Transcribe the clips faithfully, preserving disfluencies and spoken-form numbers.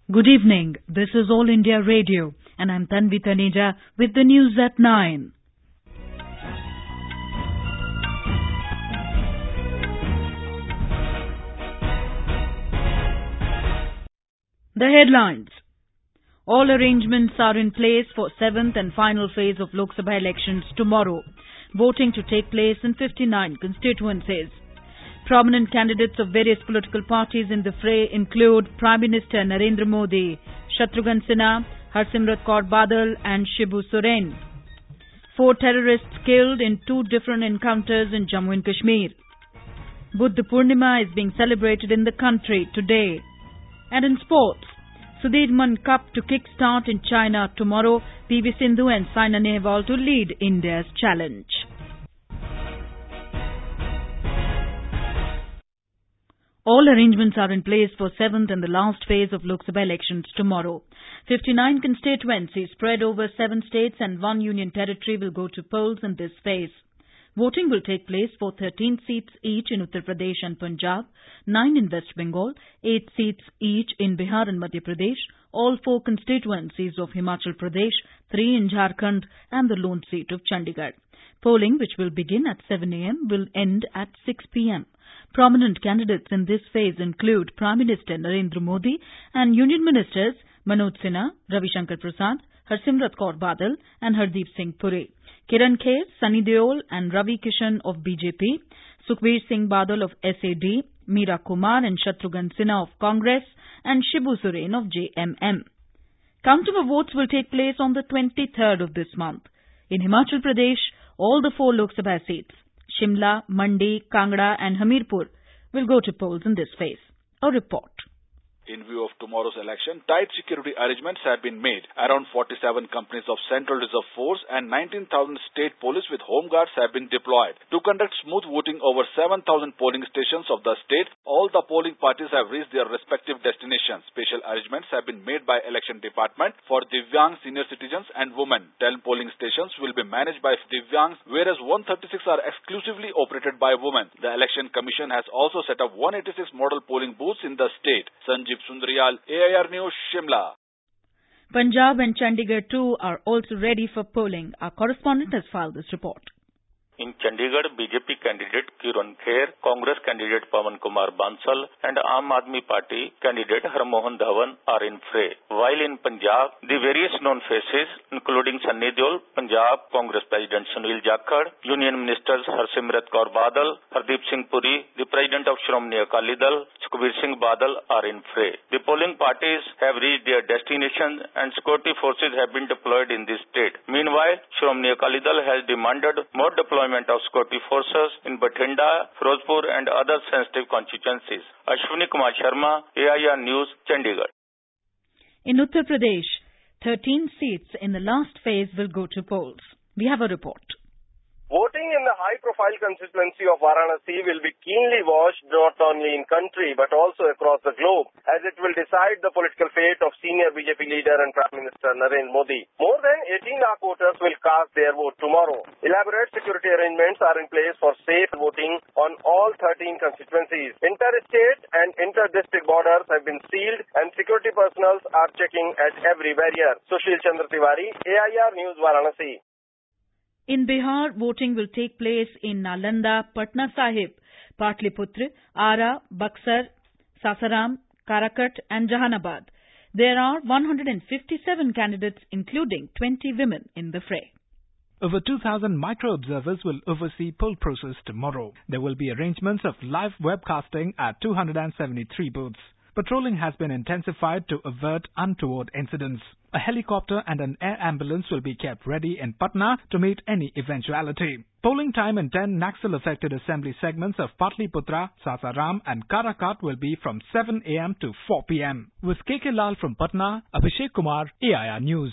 Good evening. This is All India Radio, and I'm Tanvi Taneja with the news at nine. The headlines. All arrangements are in place for seventh and final phase of Lok Sabha elections tomorrow. Voting to take place in fifty-nine constituencies. Prominent candidates of various political parties in the fray include Prime Minister Narendra Modi, Shatrughan Sinha, Harsimrat Kaur Badal and Shibu Soren. Four terrorists killed in two different encounters in Jammu and Kashmir. Buddha Purnima is being celebrated in the country today. And in sports, Sudhirman Cup to kick-start in China tomorrow, P V Sindhu and Saina Nehwal to lead India's challenge. All arrangements are in place for seventh and the last phase of Lok Sabha elections tomorrow. fifty-nine constituencies spread over seven states and one union territory will go to polls in this phase. Voting will take place for thirteen seats each in Uttar Pradesh and Punjab, nine in West Bengal, eight seats each in Bihar and Madhya Pradesh, all four constituencies of Himachal Pradesh, three in Jharkhand and the lone seat of Chandigarh. Polling, which will begin at seven a m, will end at six p m Prominent candidates in this phase include Prime Minister Narendra Modi and Union Ministers Manoj Sinha, Ravi Shankar Prasad, Harsimrat Kaur Badal and Hardeep Singh Puri, Kiran Kher, Sunny Deol and Ravi Kishan of B J P, Sukhbir Singh Badal of S A D, Meera Kumar and Shatrughan Sinha of Congress and Shibu Soren of J M M. Counting of votes will take place on the twenty-third of this month. In Himachal Pradesh, all the four Lok Sabha seats, Shimla, Mandi, Kangra and Hamirpur will go to polls in this phase. A report. In view of tomorrow's election, tight security arrangements have been made. Around forty-seven companies of Central Reserve Force and nineteen thousand state police with home guards have been deployed. To conduct smooth voting over seven thousand polling stations of the state, all the polling parties have reached their respective destinations. Special arrangements have been made by Election Department for Divyang senior citizens and women. ten polling stations will be managed by Divyangs, whereas one hundred thirty-six are exclusively operated by women. The Election Commission has also set up one hundred eighty-six model polling booths in the state. Sanjeev Sundaryal, A I R News, Shimla. Punjab and Chandigarh too are also ready for polling. Our correspondent has filed this report. In Chandigarh, B J P candidate Kiran Kher, Congress candidate Pawan Kumar Bansal and Aam Aadmi Party candidate Harmohan Dhawan are in fray. While in Punjab, the various known faces, including Sunny Deol, Punjab Congress President Sunil Jakhar, Union Ministers Harsimrat Kaur Badal, Hardeep Singh Puri, the President of Shromani Akali Dal, Sukhbir Singh Badal are in fray. The polling parties have reached their destination and security forces have been deployed in this state. Meanwhile, Shromani Akali Dal has demanded more deployment of security forces in Bathinda, Firozpur and other sensitive constituencies. Ashwini Kumar Sharma, A I R News, Chandigarh. In Uttar Pradesh, thirteen seats in the last phase will go to polls. We have a report. Voting in the high-profile constituency of Varanasi will be keenly watched not only in country but also across the globe, as it will decide the political fate of senior B J P leader and Prime Minister Narendra Modi. More than eighteen lakh voters will cast their vote tomorrow. Elaborate security arrangements are in place for safe voting on all thirteen constituencies. Interstate and inter-district borders have been sealed and security personnel are checking at every barrier. Sushil Chandra Tiwari, A I R News, Varanasi. In Bihar, voting will take place in Nalanda, Patna Sahib, Patliputra, Ara, Buxar, Sasaram, Karakat and Jahanabad. There are one hundred fifty-seven candidates, including twenty women, in the fray. Over two thousand micro-observers will oversee poll process tomorrow. There will be arrangements of live webcasting at two hundred seventy-three booths. Patrolling has been intensified to avert untoward incidents. A helicopter and an air ambulance will be kept ready in Patna to meet any eventuality. Polling time in ten Naxal-affected assembly segments of Patliputra, Sasaram and Karakat will be from seven a m to four p m With K K Lal from Patna, Abhishek Kumar, A I R News.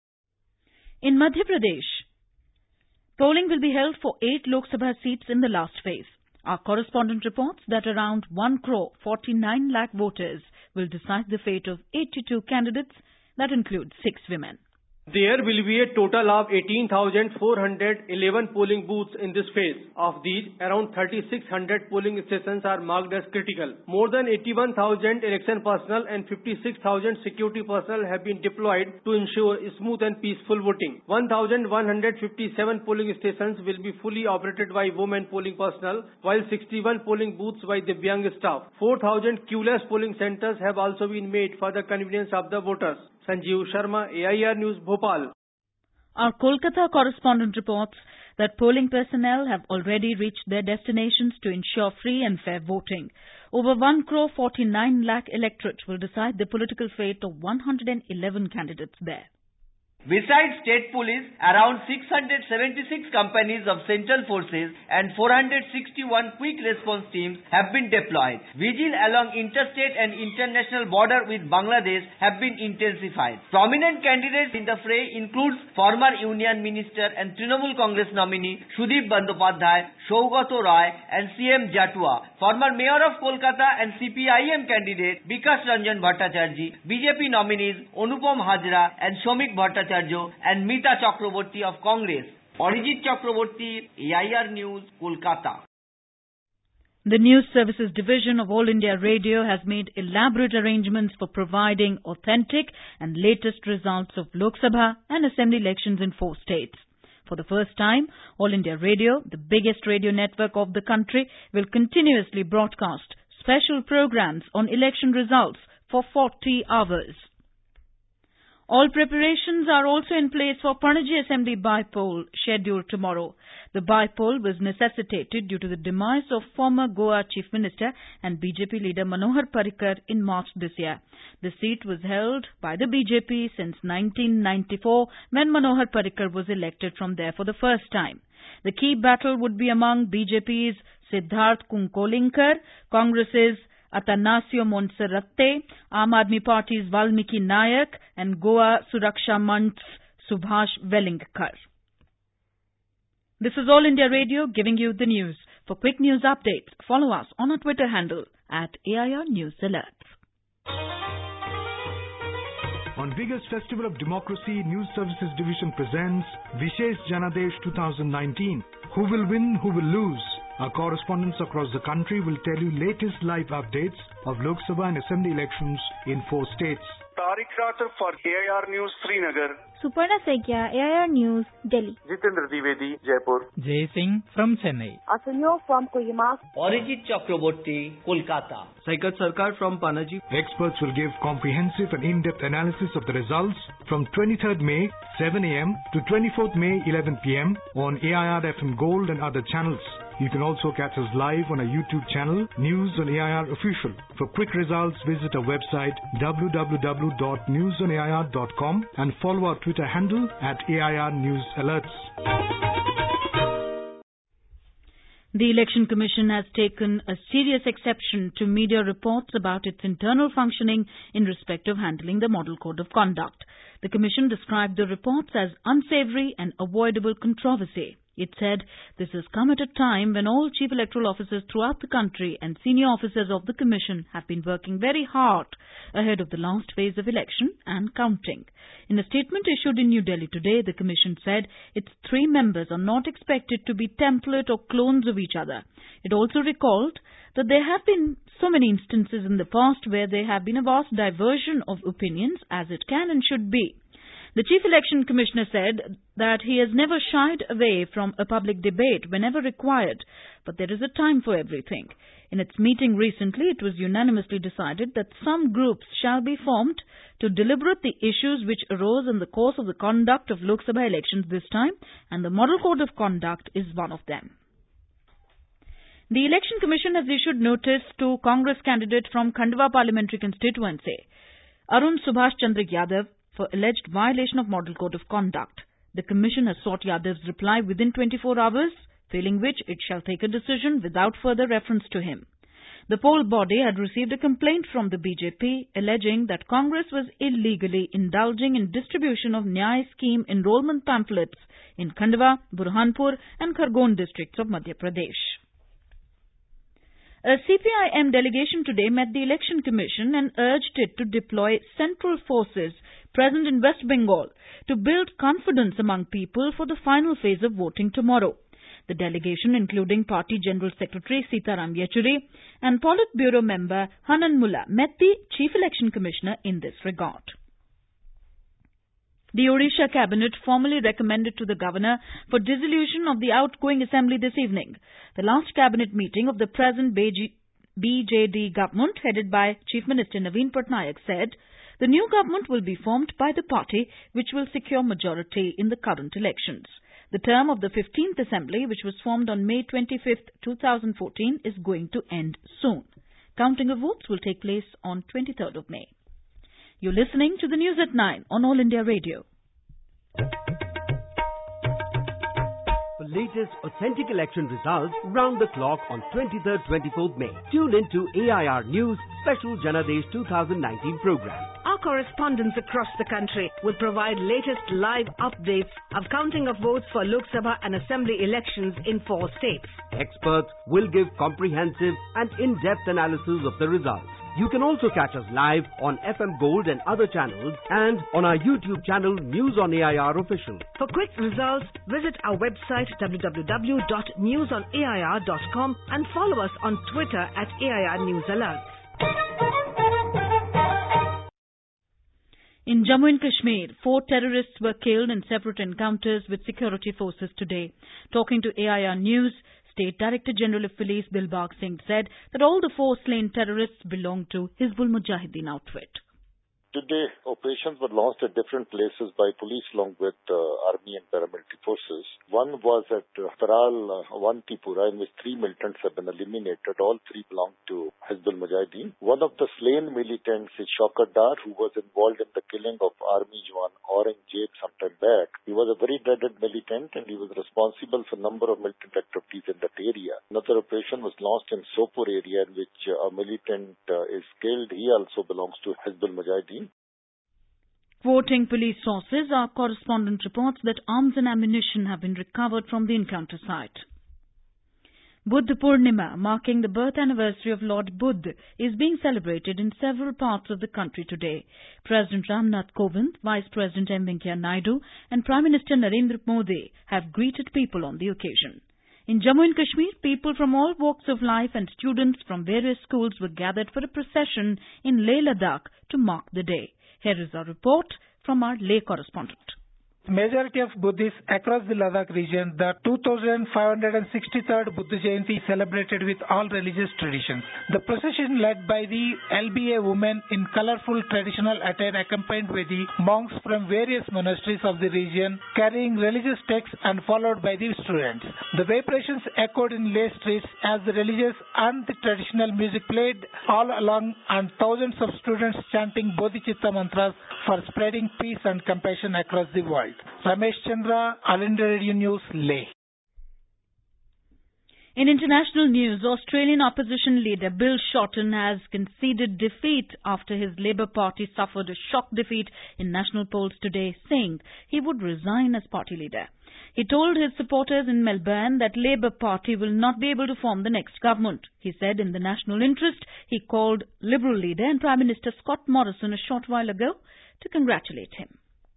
In Madhya Pradesh, polling will be held for eight Lok Sabha seats in the last phase. Our correspondent reports that around one crore forty-nine lakh voters will decide the fate of eighty-two candidates, that include six women. There will be a total of eighteen thousand four hundred eleven polling booths in this phase. Of these, around three thousand six hundred polling stations are marked as critical. More than eighty-one thousand election personnel and fifty-six thousand security personnel have been deployed to ensure smooth and peaceful voting. one thousand one hundred fifty-seven polling stations will be fully operated by women polling personnel, while sixty-one polling booths by Divyang staff. four thousand queueless polling centers have also been made for the convenience of the voters. Sanjeev Sharma, A I R News, Bhopal. Our Kolkata correspondent reports that polling personnel have already reached their destinations to ensure free and fair voting. Over one crore forty-nine lakh electorate will decide the political fate of one hundred eleven candidates there. Besides state police, around six hundred seventy-six companies of central forces and four hundred sixty-one quick response teams have been deployed. Vigil along interstate and international border with Bangladesh have been intensified. Prominent candidates in the fray include former Union Minister and Trinamool Congress nominee Sudip Bandyopadhyay, Shaugato Roy and C M Jatua, former Mayor of Kolkata and C P I M candidate Bikash Ranjan Bhattacharjee, B J P nominees Anupam Hajra and Shomik Bhattacharjee and Mita Chakraborty of Congress. Arijit Chakraborty, A I R News, Kolkata. The News Services Division of All India Radio has made elaborate arrangements for providing authentic and latest results of Lok Sabha and Assembly elections in four states. For the first time, All India Radio, the biggest radio network of the country, will continuously broadcast special programs on election results for forty hours. All preparations are also in place for Panaji Assembly by-poll scheduled tomorrow. The by-poll was necessitated due to the demise of former Goa Chief Minister and B J P leader Manohar Parrikar in March this year. The seat was held by the B J P since nineteen ninety-four when Manohar Parrikar was elected from there for the first time. The key battle would be among B J P's Siddharth Kunkolinkar, Congress's Atanasio Monserrate, Aam Aadmi Party's Valmiki Nayak and Goa Suraksha Manch's Subhash Velingkar. This is All India Radio giving you the news. For quick news updates, follow us on our Twitter handle at A I R News Alerts. On biggest festival of democracy, News Services Division presents Vishesh Janadesh twenty nineteen. Who will win, who will lose? Our correspondents across the country will tell you latest live updates of Lok Sabha and Assembly elections in four states. Tariq Rathar for A I R News, Srinagar. Suparna Sekia, A I R News, Delhi. Jitendra Dwivedi, Jaipur. Jay Singh from Chennai. Asunyo from Kohima. Arijit Chakraborty, Kolkata. Saikat Sarkar from Panaji. Experts will give comprehensive and in-depth analysis of the results from twenty-third May, seven a m to twenty-fourth May, eleven p m on A I R F M Gold and other channels. You can also catch us live on our YouTube channel, News on A I R Official. For quick results, visit our website w w w dot news on a i r dot com and follow our Twitter handle at A I R News Alerts. The Election Commission has taken a serious exception to media reports about its internal functioning in respect of handling the Model Code of Conduct. The Commission described the reports as unsavoury and avoidable controversy. It said this has come at a time when all chief electoral officers throughout the country and senior officers of the Commission have been working very hard ahead of the last phase of election and counting. In a statement issued in New Delhi today, the Commission said its three members are not expected to be template or clones of each other. It also recalled that there have been so many instances in the past where there have been a vast diversion of opinions, as it can and should be. The Chief Election Commissioner said that he has never shied away from a public debate whenever required, but there is a time for everything. In its meeting recently, it was unanimously decided that some groups shall be formed to deliberate the issues which arose in the course of the conduct of Lok Sabha elections this time, and the Model Code of Conduct is one of them. The Election Commission has issued notice to Congress candidate from Khandwa Parliamentary Constituency, Arun Subhash Chandra Yadav, for alleged violation of Model Code of Conduct. The Commission has sought Yadav's reply within twenty-four hours, failing which it shall take a decision without further reference to him. The poll body had received a complaint from the B J P alleging that Congress was illegally indulging in distribution of Nyay scheme enrollment pamphlets in Khandwa, Burhanpur and Khargone districts of Madhya Pradesh. A C P I M delegation today met the Election Commission and urged it to deploy central forces present in West Bengal to build confidence among people for the final phase of voting tomorrow. The delegation, including Party General Secretary Sitaram Yechury and Politburo member Hanan Mullah, met the Chief Election Commissioner in this regard. The Odisha Cabinet formally recommended to the Governor for dissolution of the outgoing Assembly this evening. The last Cabinet meeting of the present B J D government, headed by Chief Minister Naveen Patnaik, said the new government will be formed by the party which will secure majority in the current elections. The term of the fifteenth Assembly, which was formed on May twenty-fifth, two thousand fourteen, is going to end soon. Counting of votes will take place on twenty-third of May. You're listening to the News at nine on All India Radio. For latest authentic election results round the clock on twenty-third to twenty-fourth May. Tune in to A I R News Special Janadesh twenty nineteen program. Our correspondents across the country will provide latest live updates of counting of votes for Lok Sabha and Assembly elections in four states. Experts will give comprehensive and in-depth analysis of the results. You can also catch us live on F M Gold and other channels and on our YouTube channel News on A I R Official. For quick results, visit our website w w w dot news on a i r dot com and follow us on Twitter at A I R News Alert. In Jammu and Kashmir, four terrorists were killed in separate encounters with security forces today. Talking to A I R News, State Director General of Police Dilbagh Singh said that all the four slain terrorists belong to Hizbul Mujahideen outfit. Today, operations were launched at different places by police along with uh, army and paramilitary forces. One was at uh, Taral, uh, one Tripura, in which three militants have been eliminated. All three belong to Hizbul Mujahideen. One of the slain militants is Shaukat Dar, who was involved in the killing of Army Jawan Aurangzeb sometime back. He was a very dreaded militant and he was responsible for a number of militant activities in that area. Another operation was launched in Sopur area in which uh, a militant uh, is killed. He also belongs to Hizbul Mujahideen. Quoting police sources, our correspondent reports that arms and ammunition have been recovered from the encounter site. Buddha Purnima, marking the birth anniversary of Lord Buddha, is being celebrated in several parts of the country today. President Ramnath Kovind, Vice President M. Venkaiah Naidu and Prime Minister Narendra Modi have greeted people on the occasion. In Jammu and Kashmir, people from all walks of life and students from various schools were gathered for a procession in Leh Ladakh to mark the day. Here is a report from our Leh correspondent. Majority of Buddhists across the Ladakh region, the two thousand five hundred sixty-third Buddha Jayanti celebrated with all religious traditions. The procession led by the L B A women in colorful traditional attire accompanied by the monks from various monasteries of the region carrying religious texts and followed by the students. The vibrations echoed in Leh streets as the religious and the traditional music played all along and thousands of students chanting Bodhicitta mantras for spreading peace and compassion across the world. Ramesh Chandra, All India Radio News, Leh. In international news, Australian opposition leader Bill Shorten has conceded defeat after his Labour Party suffered a shock defeat in national polls today, saying he would resign as party leader. He told his supporters in Melbourne that Labour Party will not be able to form the next government. He said in the national interest, he called Liberal leader and Prime Minister Scott Morrison a short while ago to congratulate him.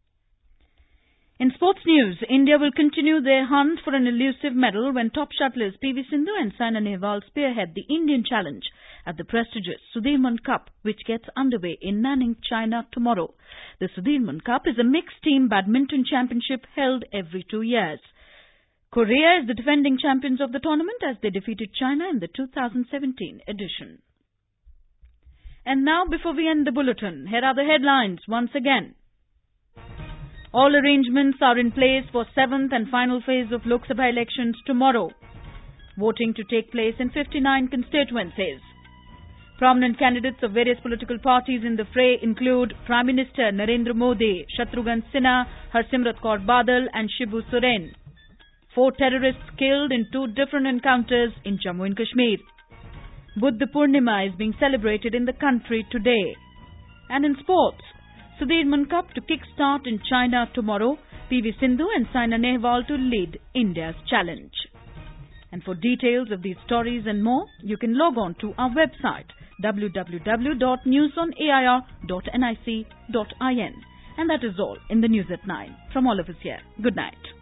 In sports news, India will continue their hunt for an elusive medal when top shuttlers P V Sindhu and Saina Nehwal spearhead the Indian challenge at the prestigious Sudhirman Cup, which gets underway in Nanning, China tomorrow. The Sudhirman Cup is a mixed-team badminton championship held every two years. Korea is the defending champions of the tournament as they defeated China in the two thousand seventeen edition. And now, before we end the bulletin, here are the headlines once again. All arrangements are in place for seventh and final phase of Lok Sabha elections tomorrow. Voting to take place in fifty-nine constituencies. Prominent candidates of various political parties in the fray include Prime Minister Narendra Modi, Shatrughan Sinha, Harsimrat Kaur Badal and Shibu Soren. Four terrorists killed in two different encounters in Jammu and Kashmir. Buddha Purnima is being celebrated in the country today. And in sports, Sudhirman Cup to kick-start in China tomorrow. P V Sindhu and Saina Nehwal to lead India's challenge. And for details of these stories and more, you can log on to our website w w w dot news on a i r dot nic dot in. And that is all in the News at nine. From all of us here, good night.